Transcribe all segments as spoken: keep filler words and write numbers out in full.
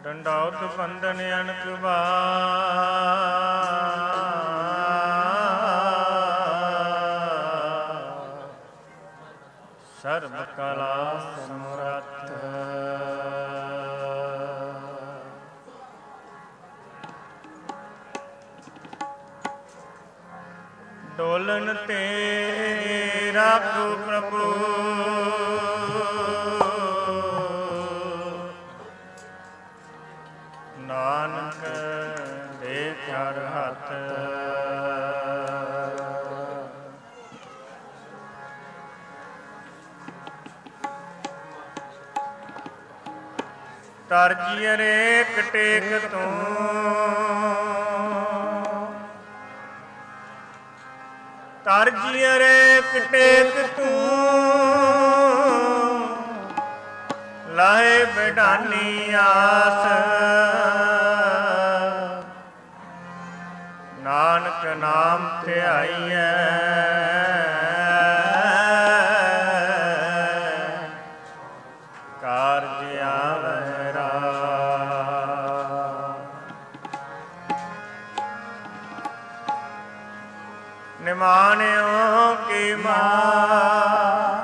ਡੰਡੌਤ ਬੰਧਨ ਅਨਕ ਬਾਰ, ਸਰਬ ਕਲਾ ਸਮਰੱਥ। ਡੋਲਨ ਤੇ ਰਾਖੋ ਪ੍ਰਭੂ, ਨਾਨਕ ਦੇ ਚਾਰ ਹੱਥ। ਤਰਜੀ ਅਰੇਕ ਟੇਕ ਤੂੰ, ਤਰਜੀ ਅਰੇਕ ਟੇਕ ਤੂੰ, ਲਾਹੇ ਬਿਡਾਨੀ ਆਸ। ਨਾਨਕ ਨਾਮ ਧਿਆਈਐ, ਕਾਰਜ ਆਵੈ ਰਾਮ। ਨਿਮਾਣਿਓ ਕੀ ਮਾਂ,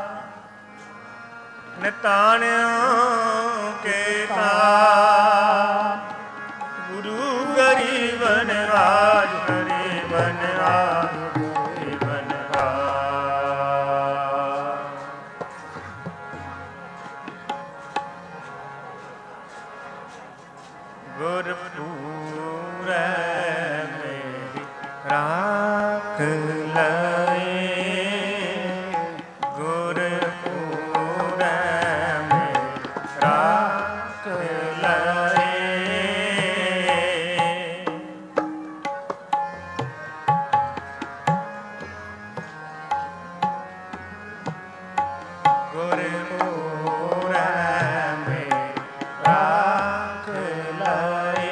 ਨਿਤਾਣਿਓ ਕੇ ਤਾਰ। ਗੁਰੂ ਗਰੀਬ ਨਿਵਾਜ, ਗਰੀਬ ਨਿਵਾਜ, ਗਰੀਬ ਨਿਵਾਜ। ਗੁਰਪੂਰੈ ਮੇਰੀ ਰਾਖ ਲਏ, ਗੁਰਪੂਰੈ ਮੇਰੀ ਰਾਖ ਲਏ। ਗੁਰਪੂਰੈ ਮੇਰੀ ਰਾਖ ਲਏ,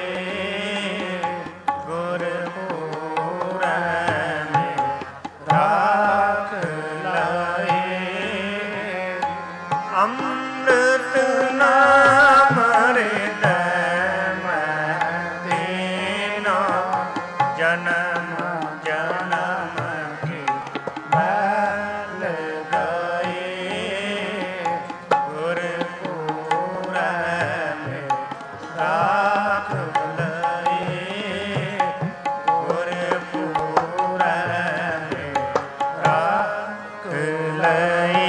ਗੁਰਪੂਰੈ ਮੇਰੀ ਰਾਖ ਲਏ। ਅੰਮ੍ਰਿਤ ਨਾਮ ਹਿਰਦੈ ਮੈਂ ਦੀਨਾ, ਜਨਮ ਜਨਮ ਕੀ ਮੈਲ ਗਏ। ਗੁਰਪੂਰੈ ਮੇਰੀ ਰਾਖ ਲਏ, ਗੁਰਪੂਰੈ ਮੇਰੀ ਰਾਖ ਲਏ।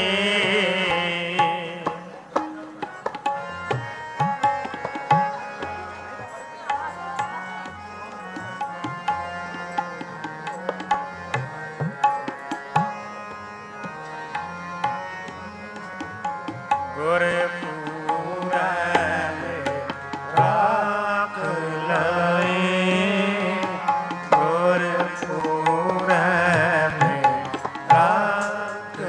ਗੁਰਪੂਰੈ ਮੇਰੀ ਰਾਖ ਲਏ, ਗੁਰਪੂਰੈ ਮੇਰੀ ਰਾਖ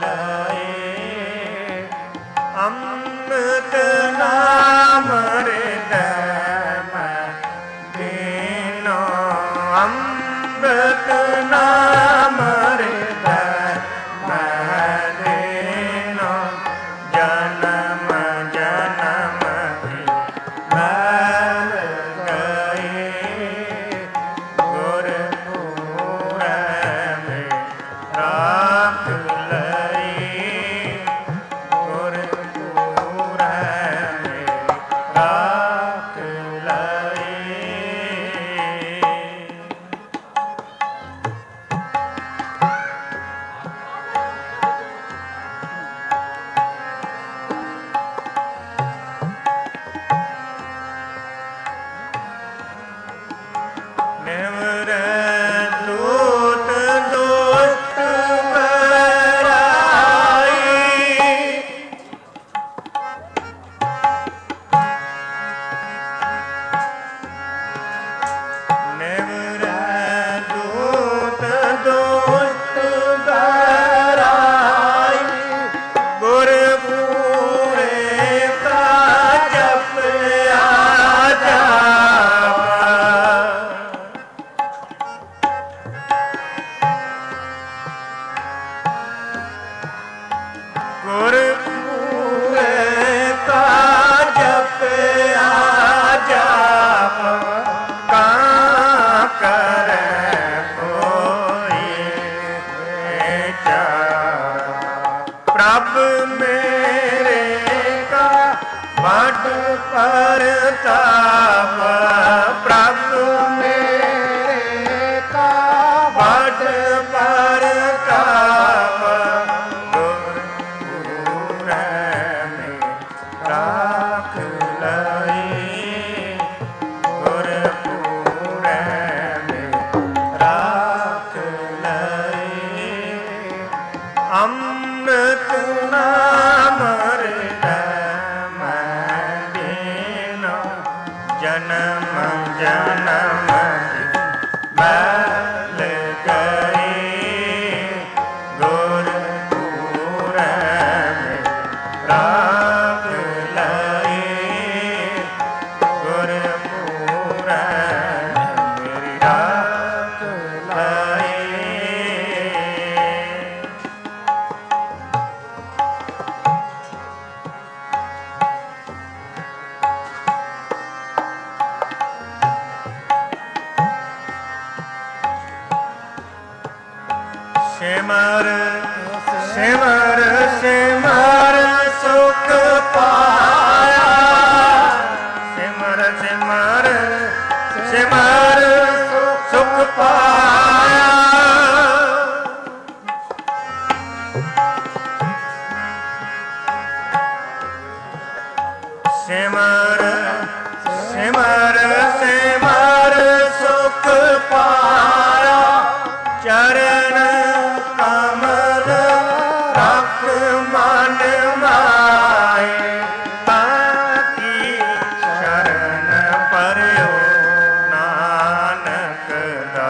ਲਏ। ਅੰਮ੍ਰਿਤ ਨਾਮ ਹਿਰਦੈ ਮੈਂ ਦੀਨਾ, ਅੰਮ੍ਰਿਤ ਨਾਮ ਹਿਰਦੈ ਮੈਂ ਦੀਨਾ, ਜਨਮ ਜਨਮ ਕੀ ਮੈਲ ਗਏ। ਗੁਰਪੂਰੈ ਮੇਰੀ ਰਾਖ ਲਏ, ਗੁਰਪੂਰੈ ਮੇਰੀ ਰਾਖ ਬੜ ਪ੍ਰਤਾਪ ਪ੍ਰਭ ਮੇਰੇ ਕਾ ਬੜ ਪ੍ਰਤਾਪ ਗੁਰ ਪੂਰੈ ਮੇ ਰਾਖ ਲਈ ਗੁਰ ਪੂਰੈ ਮੇ ਰਾਖ ਲਈ ਅੰਮ੍ਰਿਤ ਨਾਮ ਜਨਮ ਜਨਮ ਮੈਲ ਗਈ ਗੁਰ ਪੂਰੈ ਮੇ ਰਾਖ ਲਈ ਗੁਰ ਪੂਰੈ ਮੇਰੀ ਰਾਖ ਲਈ ਸਿਮਰ ਸਿਮਰ ਸਿਮਰ ਸੁਖ ਪਾਇਆ ਸਿਮਰ ਸਿਮਰ ਸਿਮਰ ਸੁਖ ਪਾਇਆ ਸਿਮਰ ਸਿਮਰ ਸਿਮਰ ਸੁਖ ਪਾਇਆ ਚਰਨ ਕਮਲ ਰੱਖ ਮਨ ਮਾਏ ਤਾਕੀ ਸ਼ਰਨ ਪਰਿਓ ਨਾਨਕ ਦਾ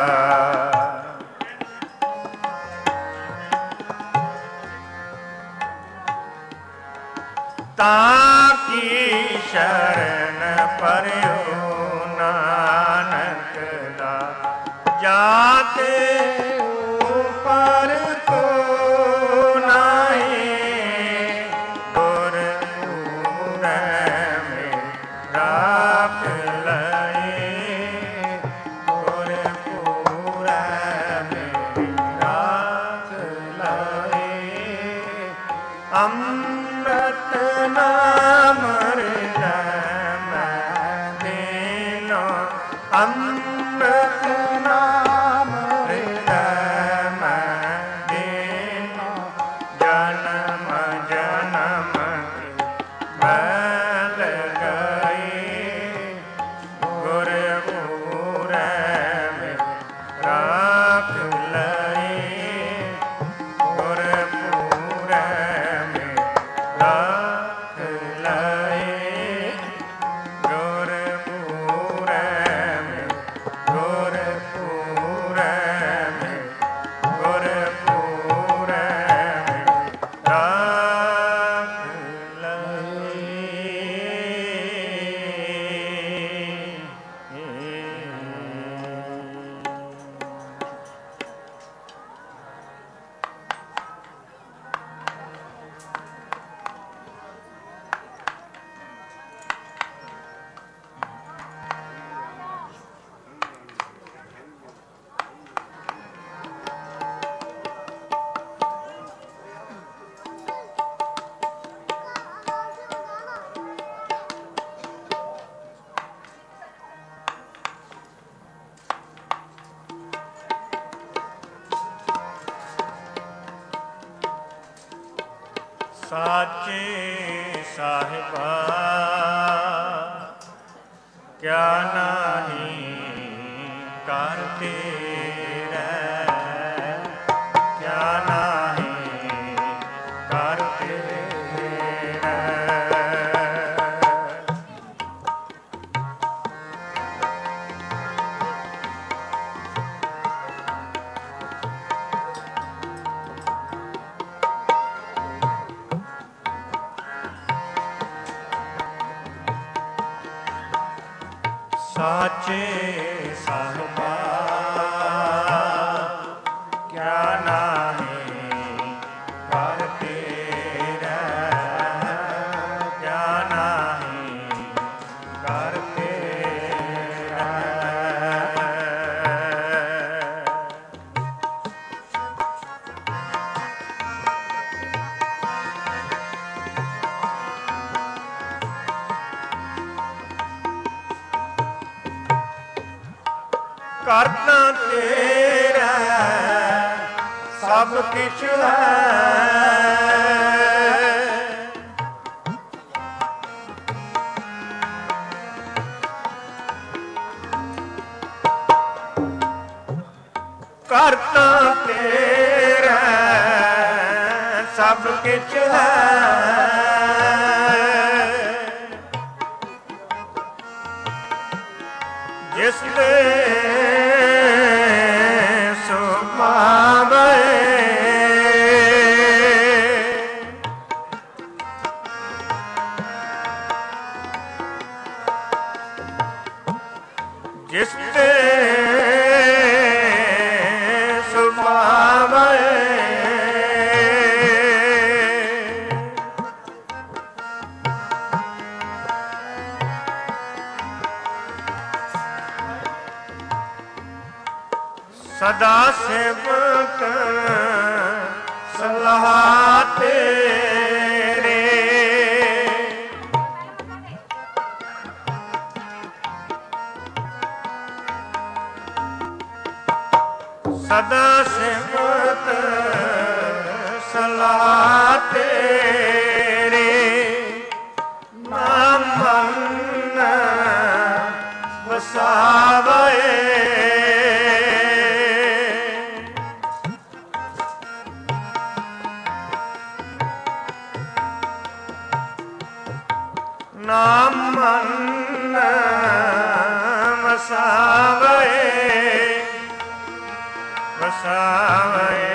ਤਾਕੀ ਸ਼ਰਨ ਪਰਿਓ ਨਾਨਕ ਦਾ ਜਾਤੇ ਉਪਰ ਕੋ ਨਾਹੀ ਗੁਰ ਪੂਰੈ ਮੇ ਰਾਖ ਲਈ ਗੁਰ ਪੂਰੈ ਮੇ ਰਾਖ ਲਈ ਅੰਮ੍ਰਿਤ ਨਾਮ ਹਿਰਦੈ ਮੈਂ ਦੀਨੋ ਅੰਮ੍ਰਿਤ ਨਾਮ ਹਿਰਦੈ ਮੈਂ ਦੀਨੋ ਜਨਮ ਜਨਮ ਕੀ ਮੈਲ ਗਈ ਗੁਰ ਪੂਰੈ ਮੇ ਰਾਖ ਲਈ ਗੁਰ ਪੂਰੈ ਮੇ ਰਾਖ ਲਈ ਗੁਰ ਪੂਰੈ ਮੇ ਗੁਰ ਪੂਰੈ ਮੇ ਗੁਰ ਪੂਰੈ ਮੇ ਰਾਖ ਸਾਚੇ ਸਾਹਿਬਾ ਕਿਆ ਨਾਹੀ ਕਰ ਤੇਰਾ ਕਿਆ ਨਾਹੀ ਕਰ ਤੇਰਾ ਸਾਚੇ ਸਾਹਿਬਾ ਕਿਆ ਨਾਹੀ ਕਰ ਤੇਰਾ ਕਿਆ ਨਾਹੀ ਕਰ ਤੇਰਾ ਕਰਤਾ ਤੇਰਾ ਸਭ ਕਿਛ ਹੈ। ਕਰਤਾ ਤੇਰਾ ਸਭ ਕਿਛ ਹੈ। ਜਿਸ ਦੇ ਸੋ ਪਾਵੇ ਜਿਸ ਦੇ ਸੋ ਪਾਵੇ ਸਦਾ ਸੇਵਕ ਸਲਾਹ ਤੇਰੇ ਸਦਾ ਸੇਵਕ ਸਲਾਹ ਤੇਰੇ ਨਾਮ ਮਨ ਵਸਾਵੇ ਨਾਮ ਮਨ ਵਸਾਵੇ ਵਸਾਵੇ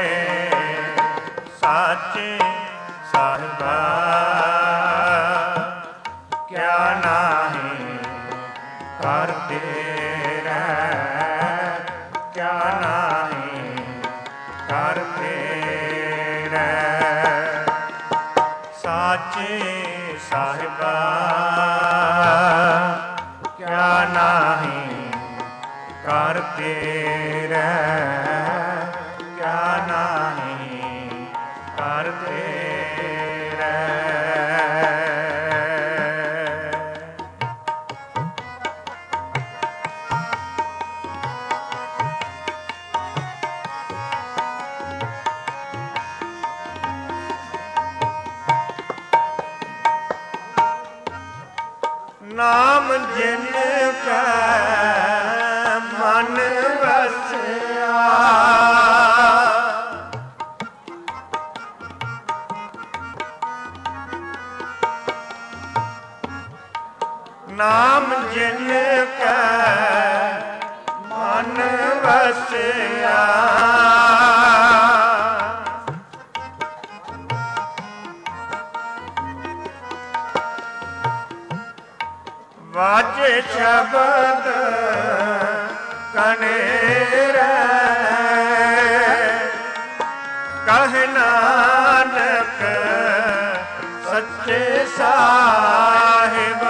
ਸਾਚੇ ਸਾਹਿਬਾ ਕਿਆ ਨਾਹੀ ਕਰ ਤੇਰਾ ਕਿਆ ਨਾਹੀ ਕਰ ਤੇਰਾ ਸਾਚੇ ਸਾਹਿਬਾ ਕਿਆ ਨਾਹੀ ਕਰ ਤੇਰਾ ਕਿਆ ਨਾਹੀ ਕਰ ਤੇਰਾ ਨਾਮ ਜਿਨ ਕਾ ਮਨ ਵਸਿਆ ਨਾਮ ਜਿਨ ਕਾ ਮਨ ਵਸਿਆ ਵਾਜੇ ਸ਼ਬਦ ਕਨੇਰੇ ਕਹਿ ਨਾਨਕ ਸੱਚੇ ਸਾਹਿਬ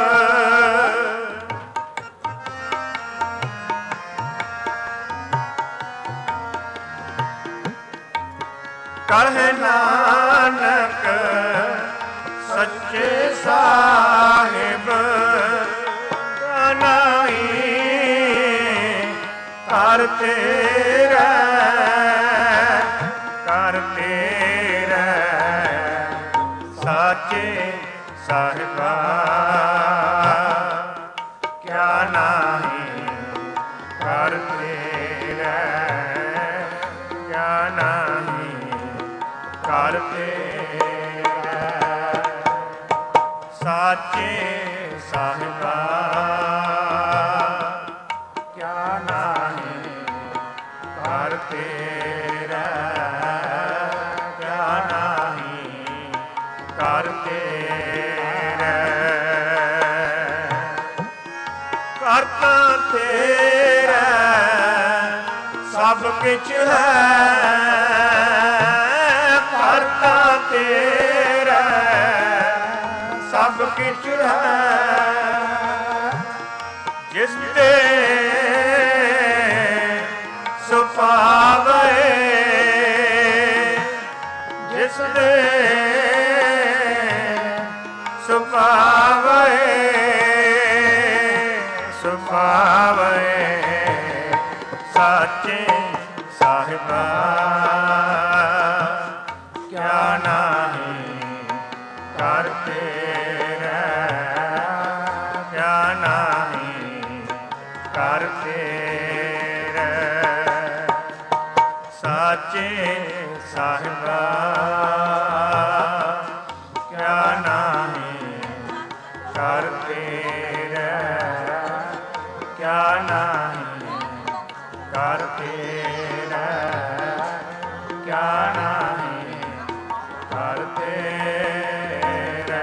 ਕਹਿ ਨਾਨਕ ਸੱਚੇ ਸਾਹਿਬ ਕਰ ਤੇਰਾ ਕਰ ਤੇਰਾ ਸਾਚੇ ਸਾਹਿਬਾ ਕਿਆ ਨਾਹੀ ਕਰ ਤੇਰਾ ਕਿਆ ਨਾਹੀ ਕਰ ਤੇਰਾ ਸਾਚੇ ਸਾਹਿਬਾ ਕਰ ਤੇਰਾ ਕਿਆ ਨਾਹੀ ਕਰ ਤੇਰਾ ਕਰਤਾ ਤੇਰਾ ਸਭ ਕਿਛ ਹੈ ਕਰਤਾ ਤੇਰਾ ਸਭ ਕਿਛ ਹੈ ਜਿਸ ਦੇ ਸੁਪਾਵੇ ਜਿਸ ਦੇ ਸੁਪਾਵੇ ਸੁਪਾਵੇ साहिबा क्या नाही कर तेरा, क्या नाही कर तेरा। साचे साहिबा क्या नाही कर तेरा, क्या नाही कर तेरा, क्या नाही कर तेरा।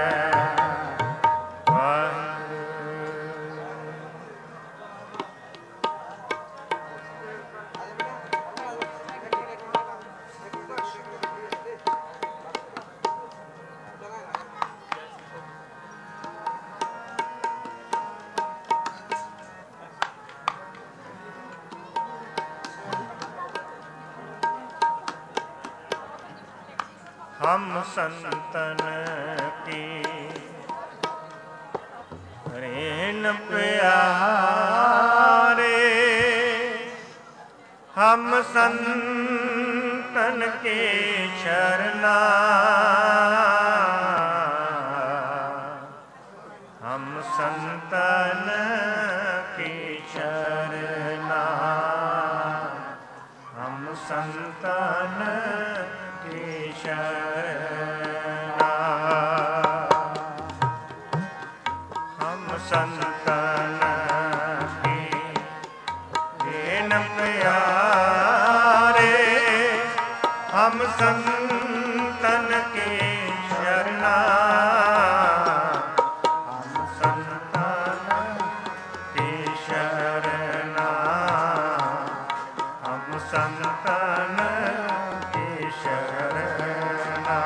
हम संतन की रेन प्यारे, हम संतन के शरणा, हम संतन की शरणा, हम संतन की शरणा। हम संतन की दीन प्यारे, हम संतन की शरणा, हम संतन की शरणा, हम संतन की शरणा।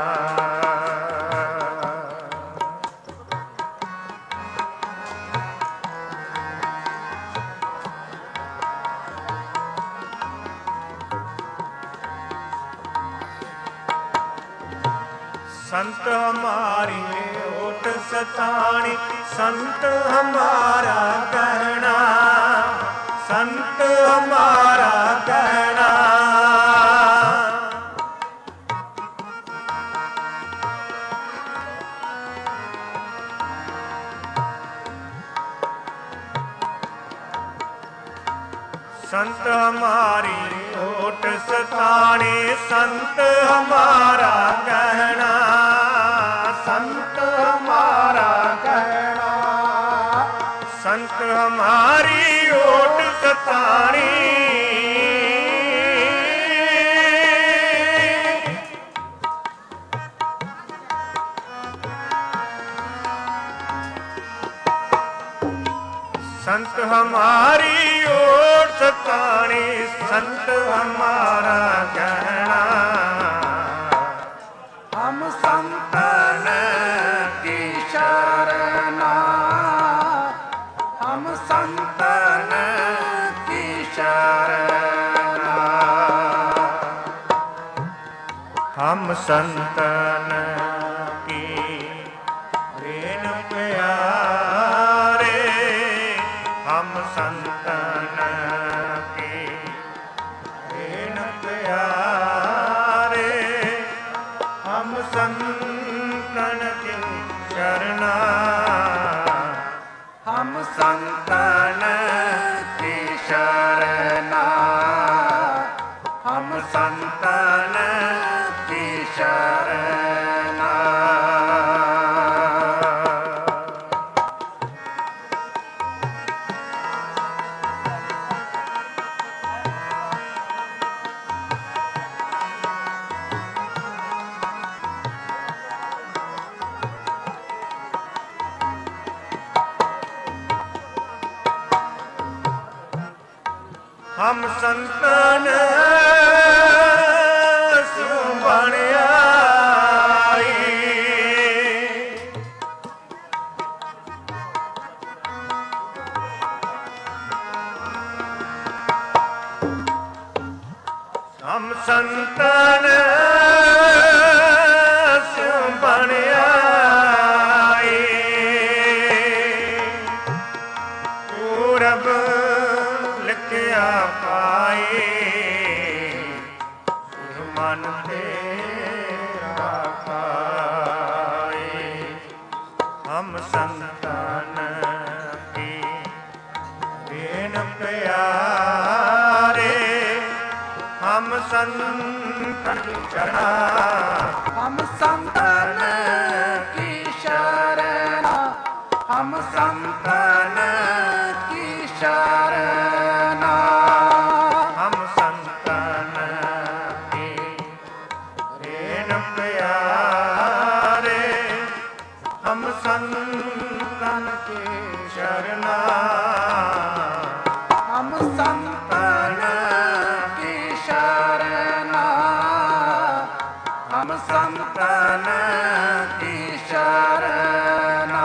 संत हमारी ओट सतानी, संत हमारा कहना, संत हमारा कहना। संत हमारी ओट सतानी, संत हमारा कहना, संत हमारा कहना। संत हमारी ओट सतानी, संत हमारी ओट सतानी, संत हमारा कहना। हम संतन की शरणा, हम संतन की शरणा। हम संतन की रेन प्यारे, हम संतन की रेन प्यारे, हम संतन की शरणा, हम संतन की शरणा, हम संतन की शरणा। हम संतन सुबण आई, हम संतन सुबण आई। पूरब लिखया पाए, ਸੰਤਨ ਕੀ ਦੇਨ ਪਿਆਰੇ ਹਮ ਸੰਤਨ ਚਰਣਾ ਹਮ ਸੰਤਨ ਕੀ ਸ਼ਰਨਾ ਹਮ ਸੰਤਨ ਕੀ ਸ਼ਰਨਾ ਹਮ ਸੰਤਨ ਕੀ ਦੇਨ ਪਿਆਰੇ ਹਮ ਸੰਤਨ ਕੀ ਸ਼ਰਨਾ ਹਮ ਸੰਤਨ ਕੀ ਸ਼ਰਨਾ ਹਮ ਸੰਤਨ ਕੀ ਸ਼ਰਨਾ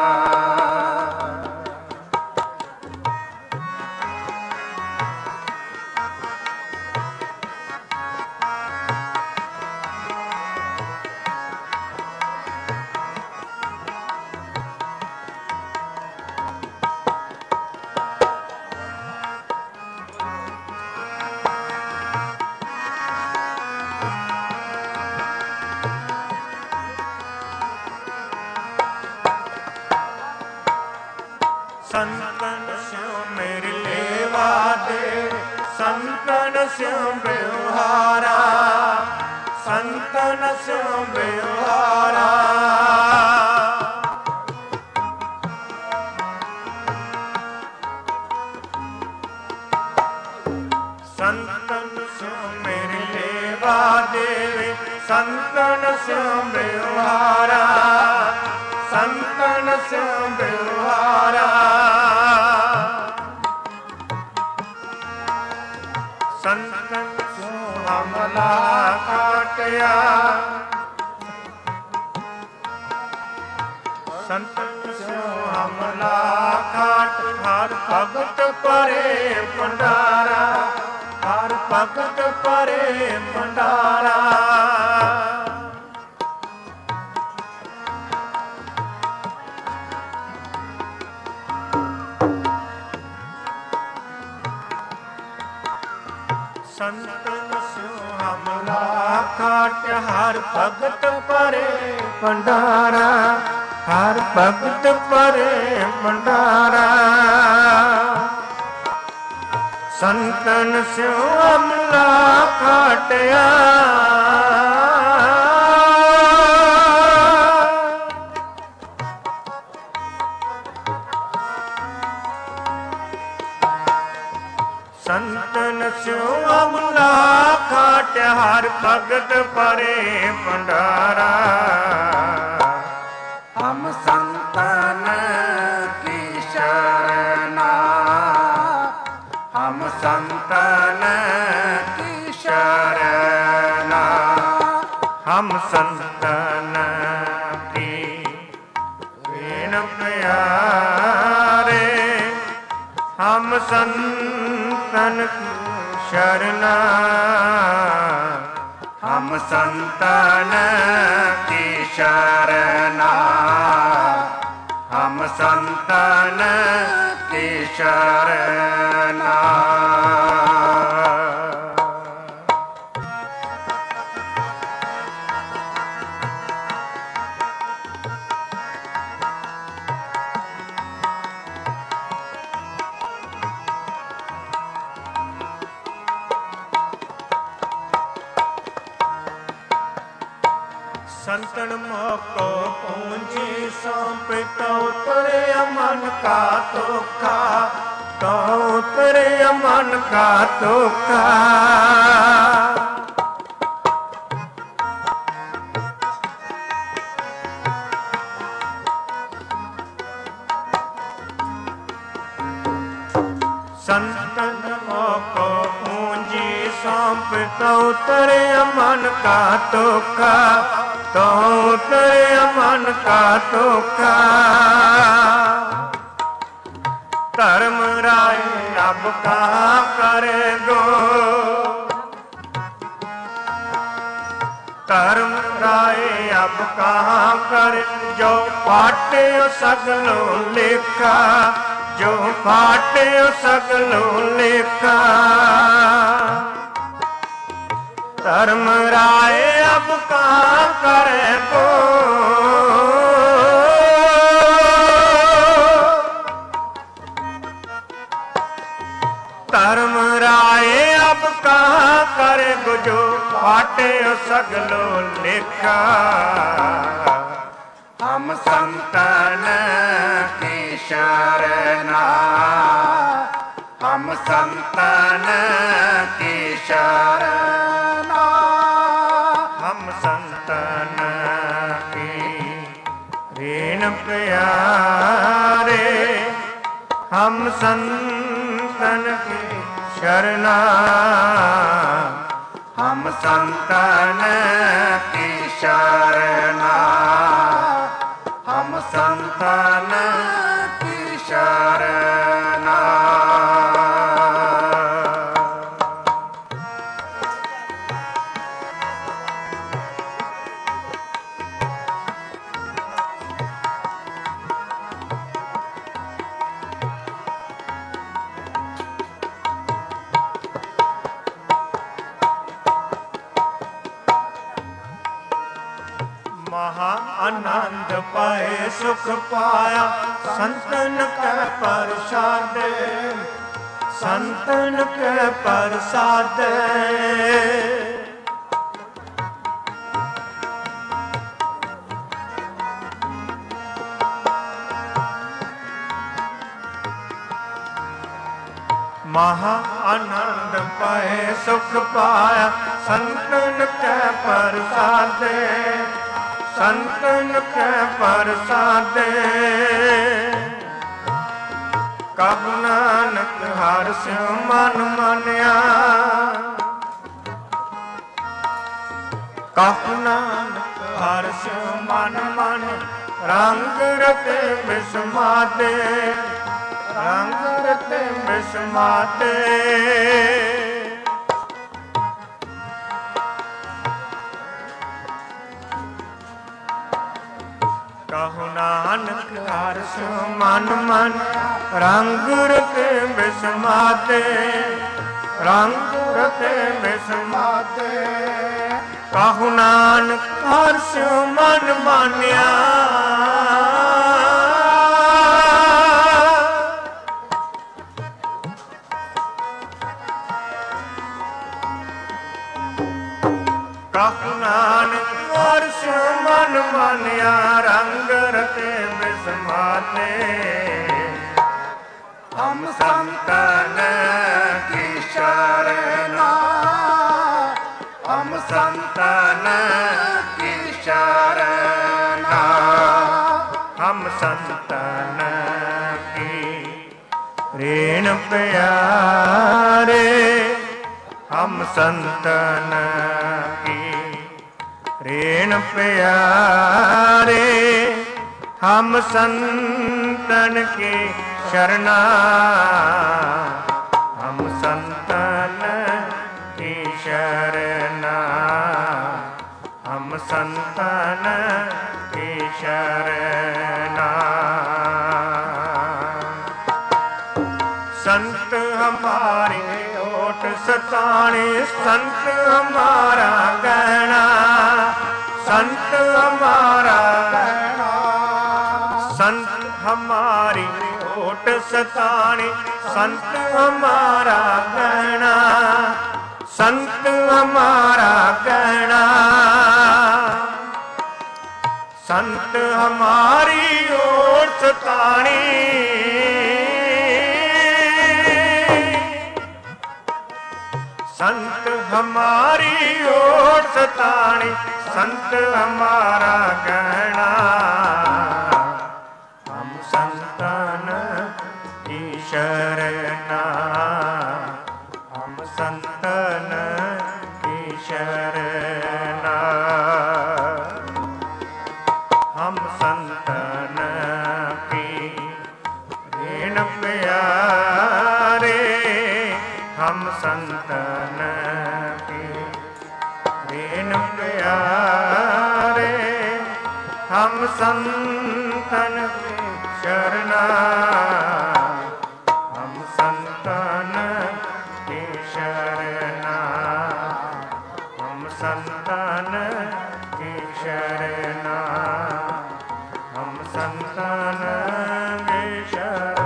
ਸੰਤਨ ਸਿਉ ਮੇਰੀ ਲੇਵਾ ਦੇ ਸੰਤਨ ਸਿਉ ਬਿਵਹਾਰਾ ਸੰਤਨ ਸਿਉ ਬਿਵਹਾਰਾ ਸੰਤਨ ਸਿਉ ਮੇਰੀ ਲੇਵਾ ਦੇਵੇ ਸੰਤਨ ਸਿਉ ਬਿਵਹਾਰਾ ਸੰਤਨ ਸਿਉ ਬਿਵਹਾਰਾ ਸੰਤਨ ਸਿਉ ਹਮਲਾ ਕਾਟਿਆ ਸੰਤਨ ਸਿਉ ਹਮਲਾ ਕਾਟ ਹਰ ਭਗਤ ਪਰੇ ਭੰਡਾਰਾ ਹਰ ਭਗਤ ਪਰੇ ਭੰਡਾਰਾ ਸੰਤਨ ਸਿਉ ਹਮਲਾ ਕਾਟ ਹਰ ਭਗਤ ਪਰੇ ਭੰਡਾਰਾ ਹਰ ਭਗਤ ਪਰੇ ਭੰਡਾਰਾ ਸੰਤਨ ਸਿਉ ਹਮਲਾ ਕਾਟਿਆ ਸੰਤਨ ਸਿਉ ਹਮਲਾ ਕਾਟ ਹਰ ਭਗਤ ਪਰੇ ਭੰਡਾਰਾ ਹਮ ਸੰਤਨ ਕੀ ਸ਼ਰਨਾ ਹਮ ਸੰਤਨ ਕੀ ਸ਼ਰਨਾ ਹਮ ਸੰਤਨ ਕੀ ਦੇਨ ਪਿਆਰੇ ਹਮ ਸੰਤਨ ਕੀ ਸ਼ਰਨਾ ਹਮ ਸੰਤਨ ਕੀ ਸ਼ਰਨਾ ਹਮ ਸੰਤਨ ਕੀ ਸ਼ਰਨਾ संतन मोको पूंजी सौंप तो उतरे मन का धोखा तो उतरे मन का धोखा संतन मोको पूंजी सौंप तो उतरे मन का धोखा तो उतरे मन का धोखा धर्म राय अब कहाँ करे गो धर्म राय अब कहाँ करे जो पाटे सगलो लेखा जो पाटे सगलो लेखा धर्म राय अब कहाँ करे को ਕਰ ਗੁਜੋ ਪਾਟਿਓ ਸਗਲੋ ਲੇਖਾ ਹਮ ਸੰਤਨ ਕੀ ਸ਼ਰਨਾ ਹਮ ਸੰਤਨ ਕੀ ਸ਼ਰਨਾ ਹਮ ਸੰਤਨ ਕੀ ਰੇਨ ਪਿਆਰੇ ਹਮ ਸੰਤਨ ਕੀ ਸ਼ਰਨਾ ਹਮ ਸੰਤਨ ਕੀ ਸ਼ਰਨਾ ਹਮ ਸੰਤਨ ਕੀ ਸ਼ਰਨਾ ਮਹਾ ਆਨੰਦ ਪਾਏ ਸੁਖ ਪਾਇਆ ਸੰਤਨ ਕੈ ਪ੍ਰਸਾਦੈ ਸੰਤਨ ਕੈ ਪ੍ਰਸਾਦੈ ਮਹਾ ਆਨੰਦ ਪਾਏ ਸੁਖ ਪਾਇਆ ਸੰਤਨ ਕੈ ਪ੍ਰਸਾਦੈ ਸੰਤਨ ਕੈ ਪ੍ਰਸਾਦੈ ਕਬ ਨਾਨਕ ਹਰਿ ਸਿਉ ਮਨ ਮਾਨਿਆ ਕਬ ਨਾਨਕ ਹਰਿ ਸਿਉ ਮਨ ਮਾਨਿਆ ਰੰਗ ਰਤੇ ਬਿਸਮਾਦੇ ਰੰਗ ਰਤੇ ਬਿਸਮਾਦੇ ਕਹੋ ਨਾਨਕ ਹਰਿ ਸਿਉ ਮਨ ਮਨ ਰੰਗ ਰਤੇ ਬਿਸਮਾਦੇ ਰੰਗ ਰਤੇ ਬਿਸਮਾਦੇ ਕਹੋ ਨਾਨਕ ਹਰਿ ਸਿਉ ਮਨ ਮਾਨਿਆ ਕਹੋ ਨਾਨਕ ਹਰਿ ਸਿਉ ਮਨ ਮਾਨਿਆ ਰੰਗ ਰਤੇ ਬਿਸਮਾਦੇ ਹਮ ਸੰਤਨ ਕੀ ਸ਼ਰਨਾ ਹਮ ਸੰਤਨ ਕੀ ਸ਼ਰਨਾ ਹਮ ਸੰਤਨ ਕੀ ਰੇਣ ਪਿਆਰੇ ਹਮ ਸੰਤਨ ਕੀ ਰੇਣ ਪਿਆਰੇ ਹਮ ਸੰਤਨ ਕੀ ਸ਼ਰਨਾ ਹਮ ਸੰਤਨ ਕੀ ਸ਼ਰਨਾ ਹਮ ਸੰਤਨ ਕੀ ਸ਼ਰਨਾ ਸੰਤ ਹਮਾਰੇ ਓਟ ਸਤਾਣੇ ਸੰਤ ਹਮਾਰਾ ਕਹਿਣਾ ਸੰਤ ਹਮਾਰਾ ਕਹਿਣਾ ਸੰਤ ਹਮਾਰੀ ਓਟ ਸਤਾਣੇ ਸੰਤ ਹਮਾਰਾ ਕਹਿਣਾ ਸੰਤ ਹਮਾਰਾ ਕਹਿਣਾ ਸੰਤ ਹਮਾਰੀ ਓਟ ਸਤਾਣੀ संत हमारी ओट सताणी संत हमारा कहना हम संतन की शरणा हम संतन की शरणा हम संतन की ऋण प्यारे हम संतन की ऋण प्यारे हम संतन की शरणा हम संतन की शरणा हम संतन की शरणा हम संतन की शरणा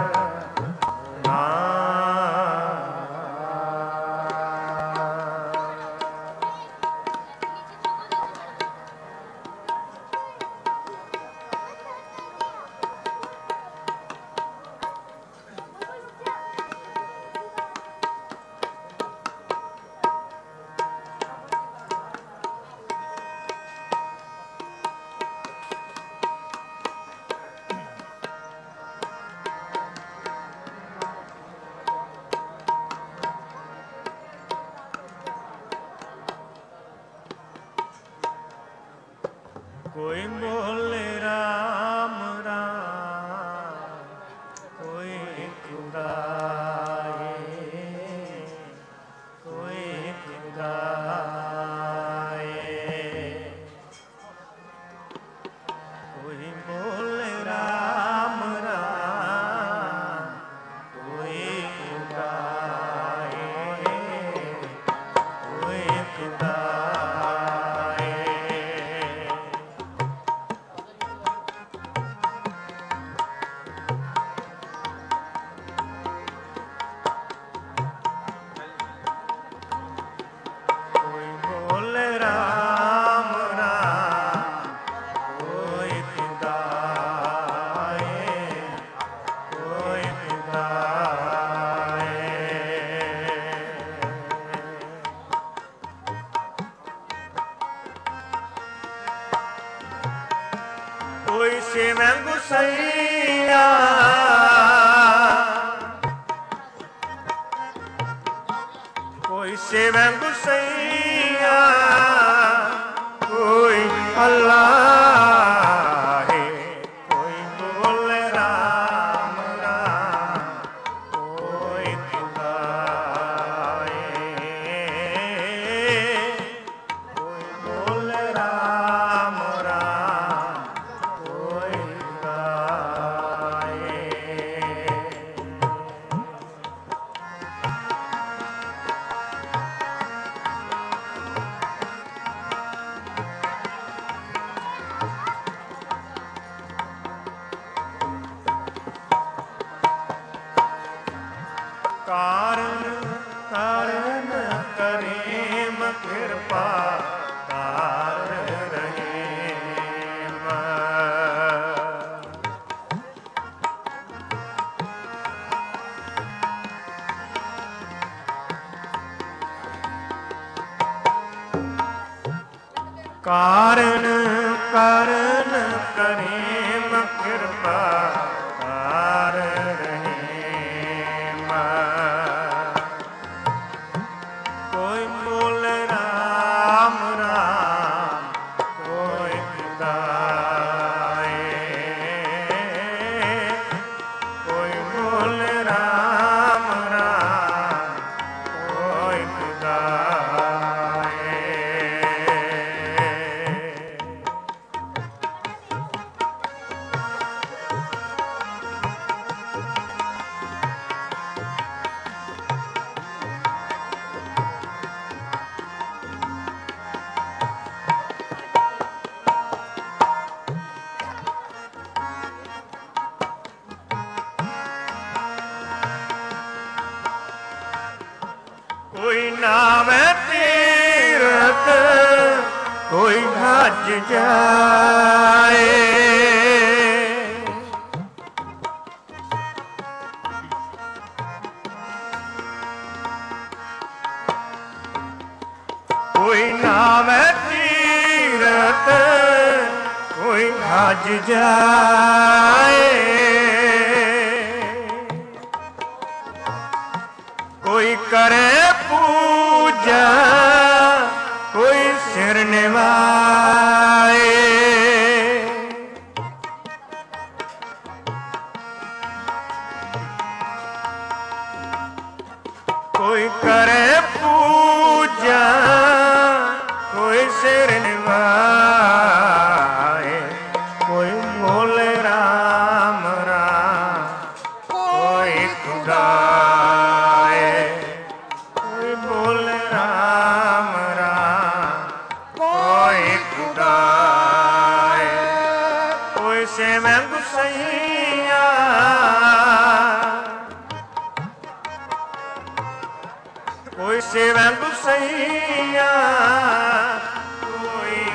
सेवै गुसैया कोई अल्लाह है, कोई बोले राम राम, कोई खुदा है, कोई बोले राम राम, कोई खुदा है। कारण कारण करेम कृपा तार रहेम। कारण कारण करेम कृपा तार रहेम। कोई बोले राम राम, कोई खुदा है, कोई बोले राम राम, कोई खुदा है। कोई नावे तीरथ, कोई हज जाए, कोई नावे तीरथ, कोई हज जाए, कोई करे पूजा, कोई सिर निवाए, कोई करे पूजा, कोई सिर निवाए, कोई बोले राम राम, कोई खुदा है, कोई बोले राम राम, कोई खुदा है। कोई सेवै गुसैया, कोई सेवै गुसैया, कोई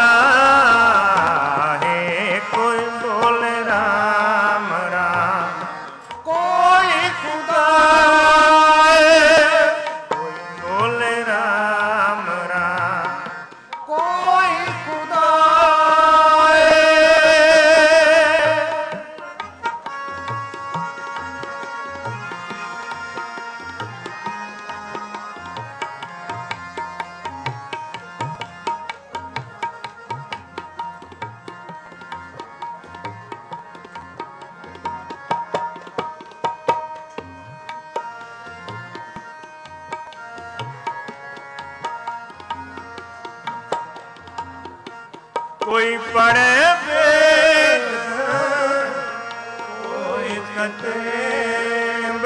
अल्लाह है, कोई बोले राम राम, कोई खुदा है, कोई बोले राम राम, कोई खुदा है। कोई पढ़े वेद, कोई कतेब,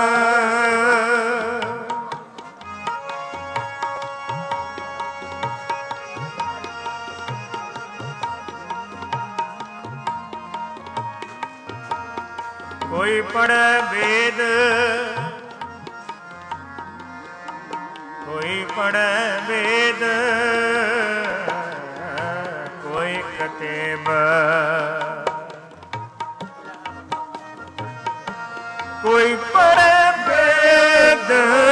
कोई पढ़े वेद, कोई पढ़े वेद, कोई कतेब, कोई पढ़े वेद,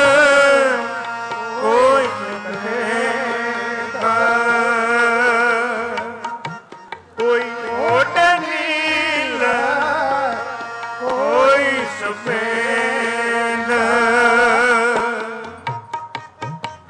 कोई कतेब, कोई ओट नीला, कोई सफेद,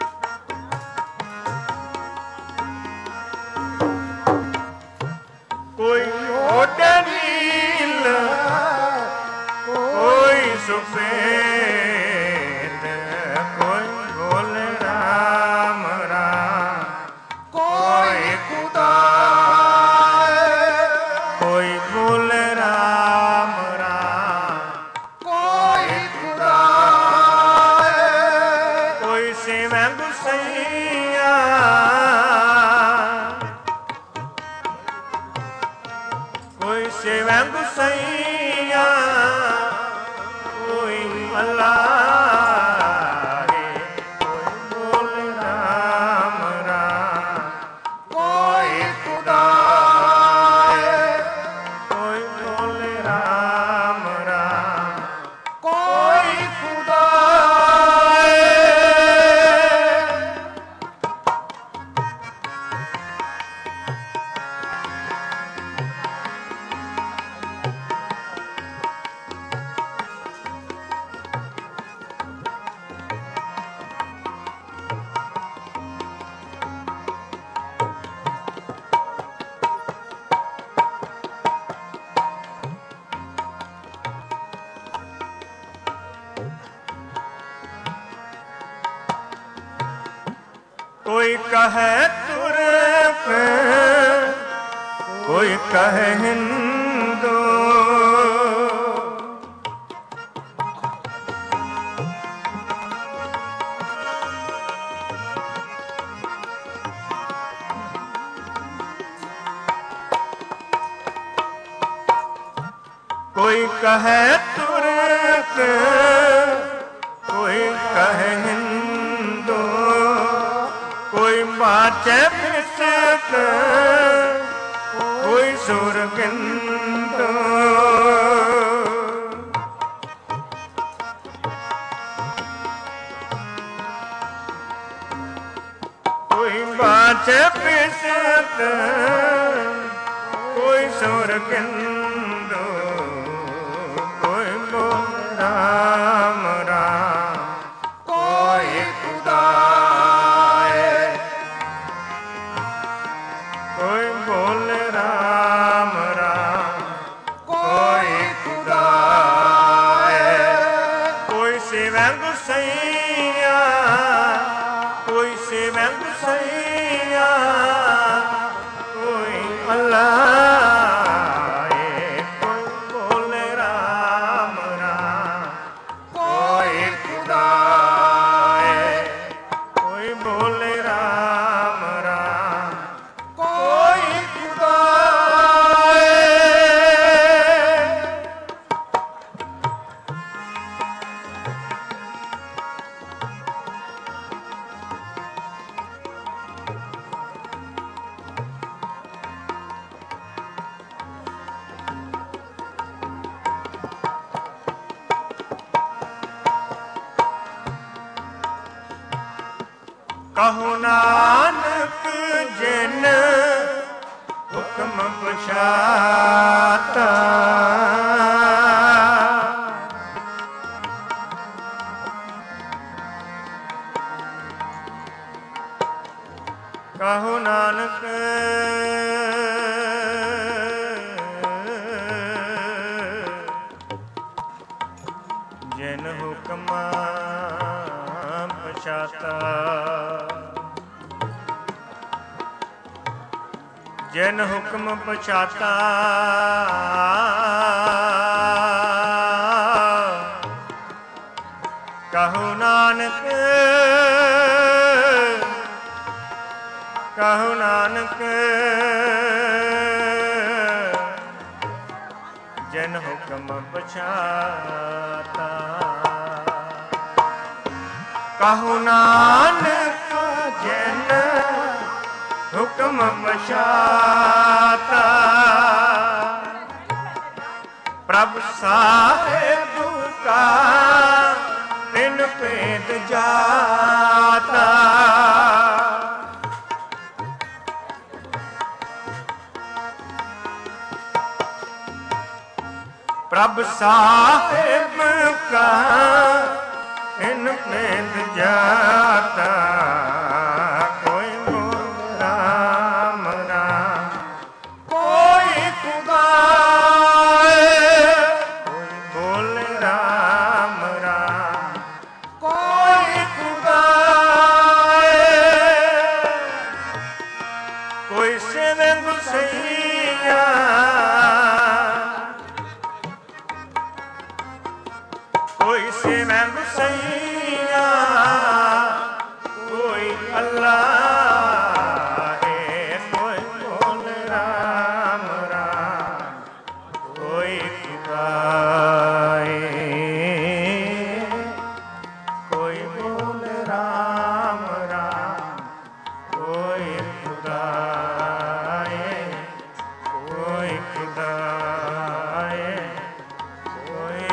सुपेद कोई बोले राम राम, कोई खुदा कोई बोले राम राम, कोई खुदा कोई सेवा गुसैया, कोई सेवा गुसैया, कोई अल्लाह है, कोई बोले राम राम, कोई खुदा कोई बोले राम राम, कोई खुदा कोई कहे तुर्क, कोई कहे हिंदू, कोई कहे तुर्क, कोई कहे हिंदू, कोई बाचे फिसक, कोई सुरगिंदू, कोई बाचे फिसक, कोई सुरगिंदू, कोई बोल राम राम, कोई खुदा कोई बोले राम राम, कोई खुदा कोई सेवा गुसैया, कोई सेवा गुसैया, कोई अल्लाह है, कोई बोले राम राम, कोई खुदा कोई बोले राम राम, कोई खुदा कहो नानक जिन हुक्म पछाता, कहो नानक जिन हुक्म पछाता, जिन हुक्म पछाता, कहो नानक कहो नानक जिन हुक्म पछाता, कहो नानक जिन हुक्म पछाता, प्रभ साहिब का तिन भेद जाता, प्रभ साहिब का तिन भेद जाता, कोई बोल राम राम, कोई खुदा कोई बोल राम ਕੋਈ ਸੇਵੈ ਗੁਸਈਆ ਕੋਈ ਅੱਲਾ ਹੈ ਕੋਈ ਬੋਲ ਰਾਮ ਰਾਮ ਕੋਈ ਖੁਦਾਏ ਕੋਈ ਬੋਲ ਰਾਮ ਰਾਮ ਕੋਈ ਖੁਦਾਏ ਕੋਈ ਖੁਦਾਏ ਕੋਈ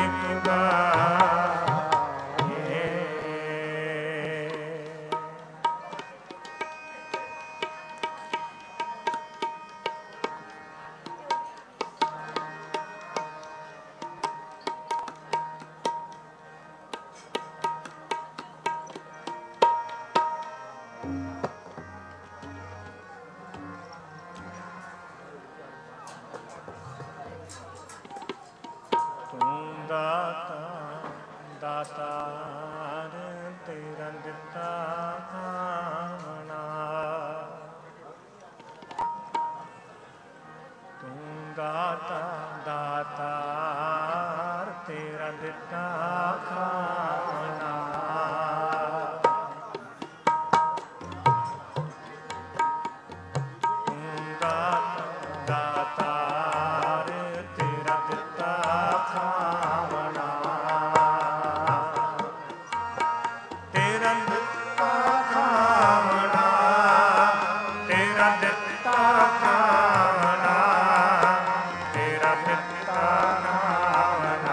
ਖੁਦਾਏ। ਤੂੰ ਦਾਤਾ ਦਾਤਾਰ ਤੇਰਾ ਦਿੱਤਾ ਖਾਣਾ ਤੂੰ ਦਾਤਾ ਦਾਤਾਰ ਤੇਰਾ ਦਿੱਤਾ ਖਾਣਾ ਤੂੰ ਦਾਤਾ ਦਾਤਾਰ ਤੇਰਾ ਦਿੱਤਾ ਖਾਵਣਾ ਤੇਰਾ ਦਿੱਤਾ ਖਾਵਣਾ ਤੇਰਾ ਦਿੱਤਾ ਖਾਵਣਾ ਤੇਰਾ ਦਿੱਤਾ ਖਾਵਣਾ।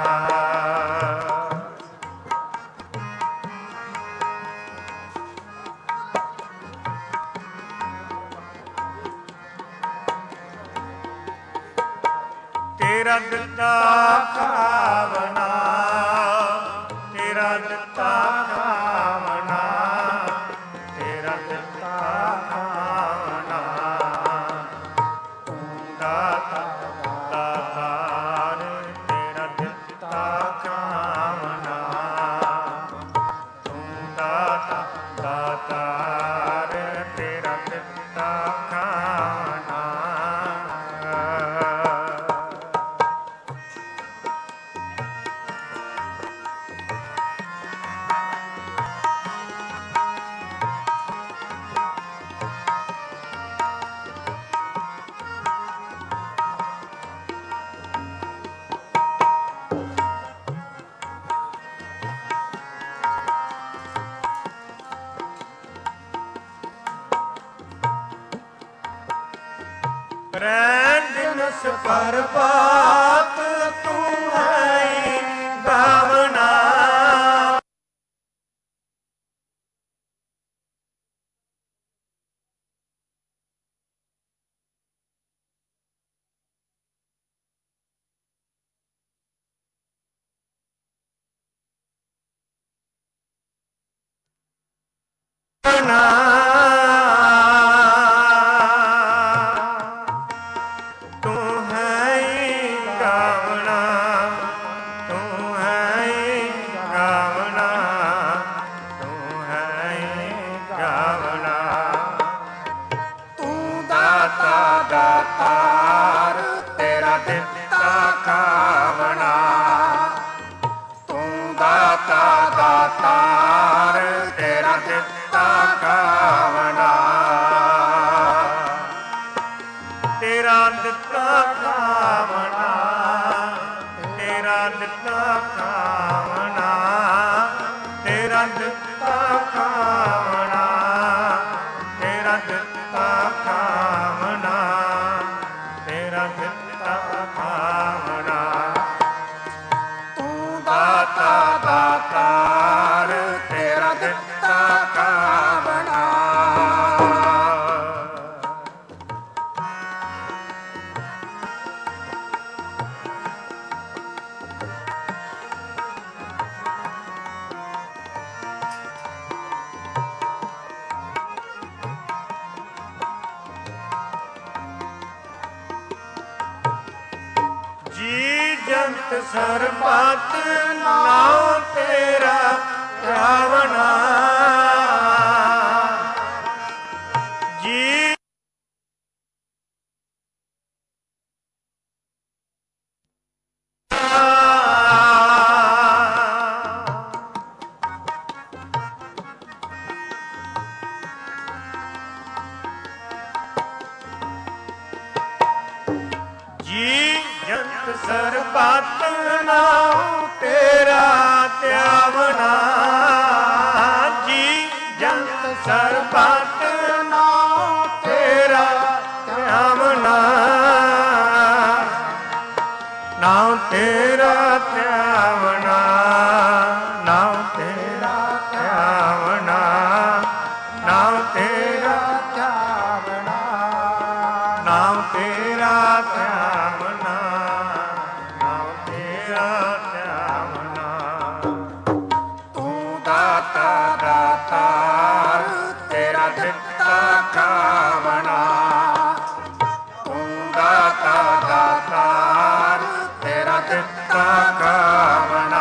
ਤੇਰਾ ਦਿੱਤਾ ਖਾਵਣਾ ਤੇਰਾ ਦਿੱਤਾ ਖਾਵਣਾ ਤੇਰਾ ਦਿੱਤਾ ਖਾਵਣਾ ਤੂੰ ਦਾਤਾ ਦਾਤਾਰ ਤੇਰਾ ਦਿੱਤਾ ਖਾਵਣਾ ਤੂੰ ਦਾਤਾ ਦਾਤਾਰ ਤੇਰਾ ਦਿੱਤਾ ਖਾਵਣਾ। ਰੈਂਡਨਸ ਪਰਪਾਤ ਤੂੰ ਹੈ ਗਾਵਣਾ ਦਾਤਾਰ ਤੇਰਾ ਦਿੱਤਾ ਖਾਵਣਾ ਤੂੰ ਦਾਤਾ ਦਾਤਾਰ ਤੇਰਾ ਦਿੱਤਾ ਖਾਵਣਾ ਤੇਰਾ ਦਿੱਤਾ ਖਾਵਣਾ ਤੇਰਾ ਦਿੱਤਾ ਖਾਵਣਾ ਤੇਰਾ ਦਿੱਤਾ ਖਾਵਣਾ ਤੇਰਾ ਦਿੱਤਾ ਖਾਵਣਾ ਤੇਰਾ ਦਿੱਤਾ ਖਾਵਣਾ ਤੂੰ ਦਾਤਾ ਦਾਤਾਰ ਤੇਰਾ ਦਿੱਤਾ ਖਾਵਣਾ। ਜੀ ਜੰਤ ਸਰਬਤ ਨਾਉ ਤੇਰਾ ਧਿਆਵਣਾ ਜੀ ਪਾਤ ਨਾਉ ਤੇਰਾ ਧਿਆਵਣਾ ਜੀ ਜੰਤ ਸਰਬਤ ਨਾਉ ਤੇਰਾ ਧਿਆਵਣਾ ਨਾਉ ਤੇਰਾ ਧਿਆਵਣਾ ਨਾਉ ਤੇਰਾ ਧਿਆਵਣਾ ਨਾਉ ਤੇਰਾ ਧਿਆਵਣਾ ਨਾਉ ਤੇਰਾ ਧਿਆਵਣਾ ਨਾਉ ਤੇਰਾ ਧਿਆਵਣਾ ਤੂੰ ਦਾਤਾ ਦਾਤਾਰ ਤੇਰਾ ਦਿੱਤਾ ਖਾਵਣਾ ਤੂੰ ਦਾਤਾ ਦਾਤਾਰ ਤੇਰਾ ਦਿੱਤਾ ਖਾਵਣਾ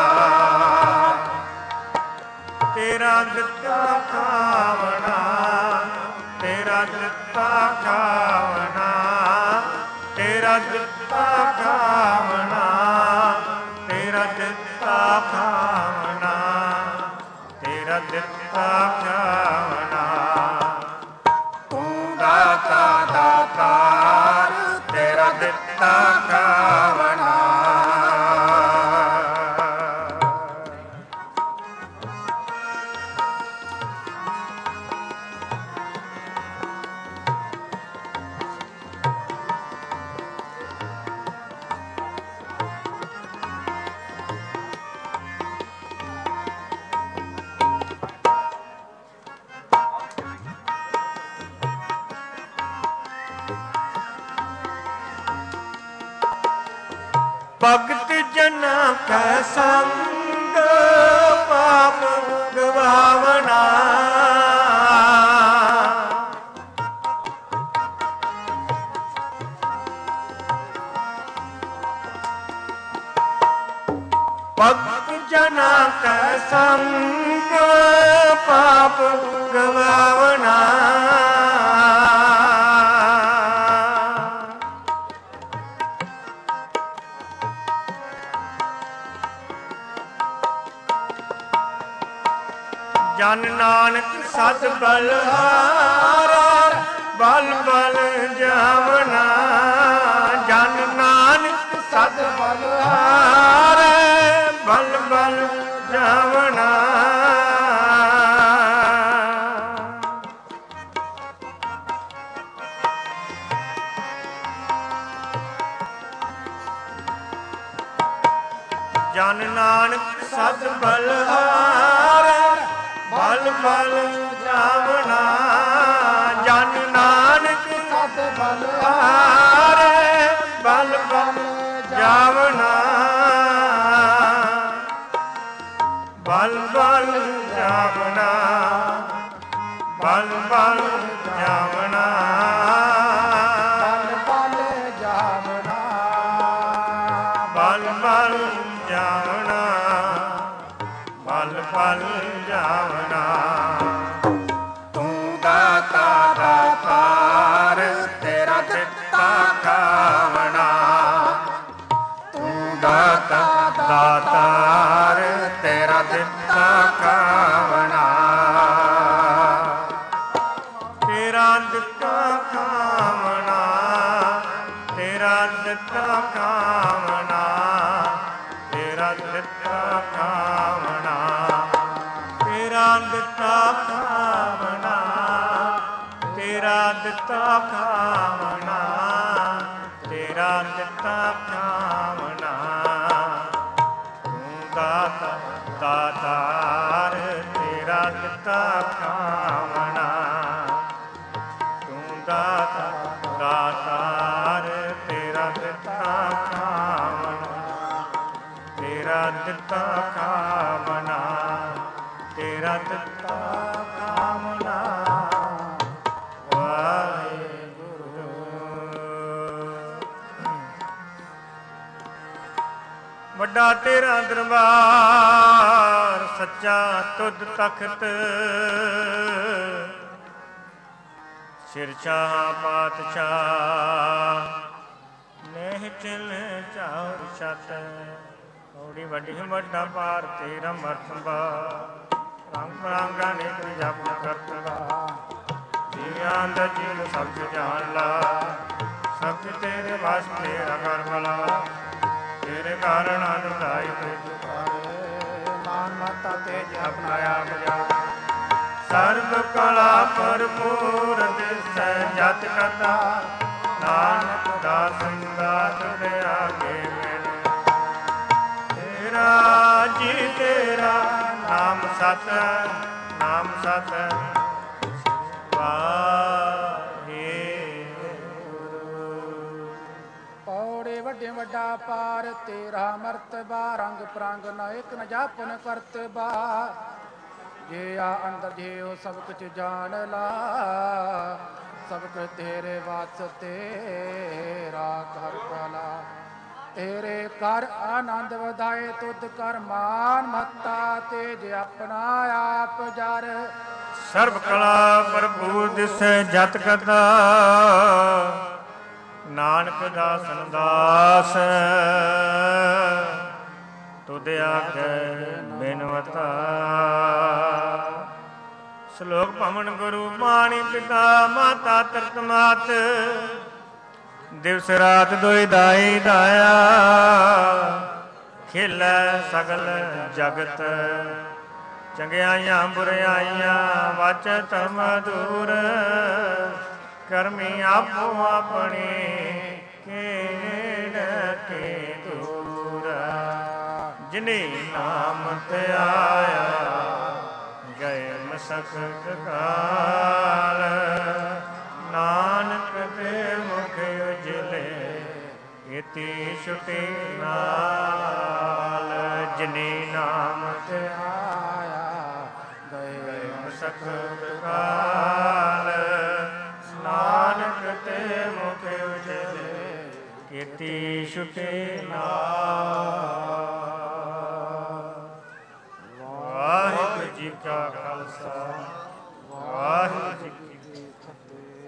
ਤੇਰਾ ਦਿੱਤਾ ਖਾਵਣਾ ਤੇਰਾ ਦਿੱਤਾ ਖਾਵਣਾ ਤੇਰਾ ਦਿੱਤਾ ਖਾਵਣਾ ਤੇਰਾ ਦਿੱਤਾ ਖਾਵਣਾ ਤੇਰਾ ਦਿੱਤਾ ਖਾਵਣਾ ਤੂੰ ਦਾਤਾ ਦਾਤਾਰ ਤੇਰਾ ਦਿੱਤਾ ਖਾਵਣਾ ਭਗਤ ਜਨਾ ਕੈ ਸੰਗ ਪਾਪ ਗਵਾਵਣਾ ਭਗਤ ਜਨਾ ਕੈ ਸੰਗ ਪਾਪ ਗਵਾਵਣਾ ਜਨ ਨਾਨਕ ਸਤ ਬਲਹਾਰਾ ਬਲ ਬਲ ਜਾਵਣਾ ਜਨ ਨਾਨਕ ਸਤ ਬਲਹਾਰਾ ਬਲ ਬਲ ਜਾਵਣਾ ਜਨ ਨਾਨਕ ਸਤ ਬਲਹਾਰਾ ਬਲ ਬਲ ਜਾਵਣਾ ਜਨ ਨਾਨਕ ਸਤ ਬਲਹਾਰੇ ਬਲ ਬਲ ਜਾਵਣਾ ਬਲ ਬਲ ਜਾਵਣਾ ਬਲ ਬਲ ਜਾਵਣਾ ਬਲ ਬਲ ਜਾਵਣਾ ਬਲ ਬਲ ਜਾਵਣਾ ਬਲ ਬਲ ਜਾਵਣਾ ਤੂੰ ਦਾਤਾ ਦਾਤਾਰ ਤੇਰਾ ਦਿੱਤਾ ਖਾਵਣਾ ਤੂੰ ਦਾਤਾ ਦਾਤਾਰ ਤੇਰਾ ਦਿੱਤਾ ਖਾਵਣਾ ਤੇਰਾ ਦਿੱਤਾ ਖਾਵਣਾ ਤੇਰਾ ਦਿੱਤਾ ਖਾਵਣਾ ਤੇਰਾ ਦਿੱਤਾ ਖਾਵਣਾ ਤੇਰਾ ਦਿੱਤਾ ਖਾਵਣਾ ਤੇਰਾ ਦਿੱਤਾ ਖਾਵਣਾ ਤੇਰਾ ਦਿੱਤਾ ਖਾਵਣਾ ਤੂੰ ਦਾਤਾ ਦਾਤਾਰ ਤੇਰਾ ਦਿੱਤਾ ਖਾਵਣਾ ਤੂੰ ਦਾਤਾ ਦਾਤਾਰ ਤੇਰਾ ਦਿੱਤਾ ਖਾਵਣਾ ਤੇਰਾ ਦਿੱਤਾ ਖਾਵਣਾ ਤੇਰਾ ਦਿੱਤਾ ਖਾਵਣਾ ਵਾਹਿਗੁਰੂ। ਵੱਡਾ ਤੇਰਾ ਦਰਬਾਰ ਸੱਚਾ ਤੁਧ ਤਖਤ ਸਿਰਸ਼ਾਹ ਪਾਤਸ਼ਾਹ ਨੇਹ ਚਿਲ ਚਾਉਰ ਛਤ ਔੜੀ ਵੱਡੀ ਵੱਡਾ ਪਾਰ ਤੇਰਾ ਮਰਤਬਾ ਰੰਗ ਰਾਂਗਾ ਨੇ ਤੇਰੀ ਜਪ ਕਰਤਵਾ ਜੀਆਂ ਦਾ ਜੀਲ ਸਭ ਜਾਣ ਲਾ ਸਭ ਤੇਰੇ ਵਾਸ ਤੇਰਾ ਕਰ ਭਲਾ ਤੇਰੇ ਕਾਰਨ ਅਨੁਦਾਈ ਤੁਧ ਨਾਨ ਮਾਤਾ ਤੇ ਆਪਣਾ ਆਪ ਜਾਣਾ ਸਰਬ ਕਲਾ ਭਰਪੂਰ ਦਿਸੈ ਜਤ ਕਥਾ ਨਾਨਕ ਦਾਸ ਦਾਤ ਦੇ ਆਗੇ ਮਿਲ ਤੇਰਾ ਜੀ ਤੇਰਾ ਨਾਮ ਸਤ ਨਾਮ ਸਤ ਪੌੜੇ ਵੱਡੇ ਵੱਡਾ ਪਾਰ ਤੇਰਾ ਮਰਤਬਾ ਰੰਗ ਪ੍ਰੰਗ ਨ ਇਕ ਨ ਜਾਪਨ ਕਰਤਬਾ ਜੇ ਆ ਅੰਦਰ ਜੇ ਉਹ ਸਭ ਕੁਝ ਜਾਣ ਲਾ ਸਭ ਕੁਝ ਤੇਰੇ ਵਾਸ ਤੇਰਾ ਕਰ ਪਾਲਾ ਤੇਰੇ ਕਰ ਆਨੰਦ ਵਧਾਏ ਤੁਧ ਕਰ ਮਾਨ ਮੱਤਾ ਤੇਜ ਆਪਣਾ ਆਪ ਜਰ ਸਰਬ ਕਲਾ ਭਰਪੂਰ ਦਿਸੈ ਜਤ ਕਥਾ ਨਾਨਕ ਦਾਸਨ ਦਾਸ ਤੁਧ ਆਗੇ ਬਿਨਵਤਾ ਸ਼ਲੋਕ ਭਵਨ ਗੁਰੂ ਬਾਣੀ ਪਿਤਾ ਮਾਤਾ ਤਰਤ ਮਾਤ ਦਿਵਸ ਰਾਤ ਦੋਇ ਦਾਈ ਦਾਇਆ ਖੇਲੈ ਸਗਲ ਜਗਤ ਚੰਗਿਆਈਆਂ ਬੁਰਿਆਈਆਂ ਵਾਚਤ ਮਧੁਰ ਕਰਮੀ ਆਪੋ ਆਪਣੀ ਕਿਹੜ ਕੇ ਦੂਰ ਜਿਨੇ ਨਾਮ ਤੇ ਆਇਆ ਗਏ ਮਸਕਤ ਕਾਲ ਨਾਨਕ ਤੇ ਮੁਖ ਉਜਲੇ ਇਤੀ ਛੁਟੀ ਨਾਲ ਜਿਨੇ ਨਾਮ ਤੇ ਆਇਆ ਗਏ ਮਸਕਤ ਕਾਲ ਨਾਨਕ ਤੇ ਮੁਖ ਉਜਲੇ ਇਤੀ ਛੁਟੀ ਨਾਲ। ਵਾਹਿਗੁਰੂ ਜੀ ਕਾ ਖਾਲਸਾ ਵਾਹਿਗੁਰੂ ਜੀ